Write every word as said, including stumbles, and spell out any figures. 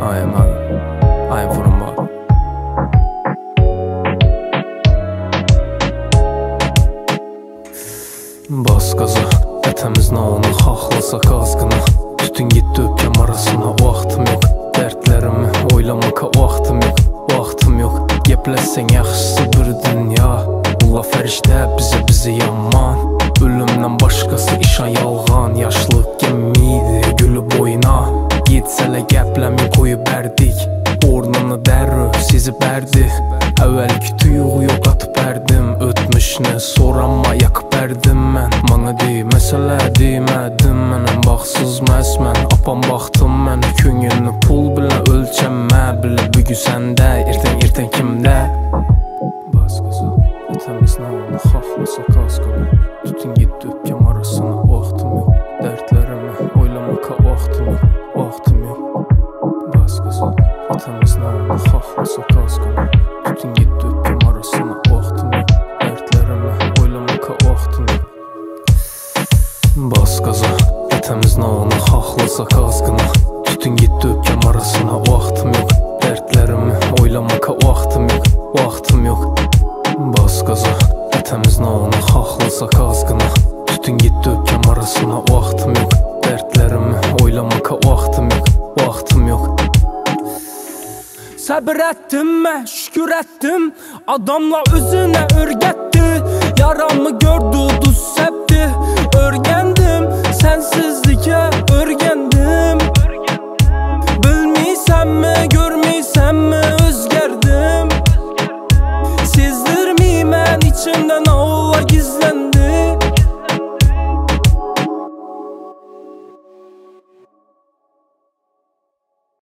I am I, I am from I. Bas gaza, etemiz naonu haxlasa qazgına. Tütün gitti öpkem arasına, vaxtım yok. Dertlerimi oylamaka vaxtım yok, vaxtım yok. Gepləsən yaxşısı bir dünya. Allah fərişdə bizə bizi yaman. Ölümdən başqası işan yalğan. Yaşlıq gemiydi gülü boyuna. Yetsələ gəpləmi qoyub bərdik. Ornunu dərrü sizi bərdi. Əvvəlki tuyuğu yok atıb bərdim. Ötmüşünə soranma yakıb bərdim mən. Mana deyməsələ demədim mənəm. Baxsız məsmən apam baxdım mən. Köngünü pul bilə ölçəmə bilə. Bugün səndə, ertən ertən kimdə? Baskısı, etemiz naonu haxlasa qazgını. Tütün gitti öpkem arasına, vaxtım yok. Dertlerimi oylamaka vaxtım yok, vaxtım yok. Baskısı, etemiz naonu haxlasa qazgını. Tütün gitti öpkem arasına, vaxtım yok. Dertlerimi oylamaka vaxtım yok. Bas gaza, etemiz naonu haxlasa qazgını. Tütün gitti öpkem arasına, vaxtım yok. Dertlerimi oylamaka vaxtım yok, vaxtım yok. Bas gaza, etemiz naonu haxlasa qazgını. Tütün gitti öpkem arasına, vaxtım yok. Dertlerimi oylamaka vaxtım yok, vaxtım yok. Səbir ettim mən, şükür ettim. Adamla özünə örgətdi. Yaramı gördü, duz səpdi. Örgəndim, sənsizlikə örgəndim. Bilmiysənmi, görmiysənmi özgərdim. Sezdirmi mən içimdən ağla gizləndim.